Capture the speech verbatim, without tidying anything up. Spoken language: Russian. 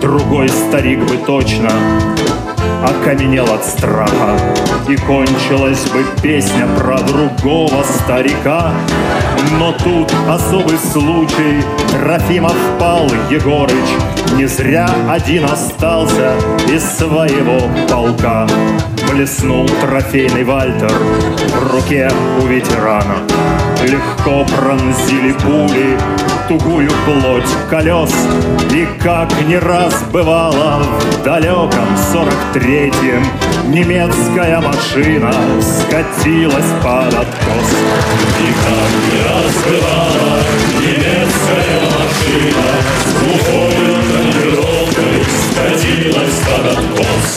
Другой старик бы точно окаменел от страха, и кончилась бы песня про другого старика. Но тут особый случай, Трофимов Пал Егорыч не зря один остался из своего полка. Блеснул трофейный вальтер в руке у ветерана. Легко пронзили пули тугую плоть колес, и как не раз бывало в далеком сорок третьем немецкая машина скатилась под откос. И как не раз бывало немецкая машина с глухой тонировкой скатилась под откос.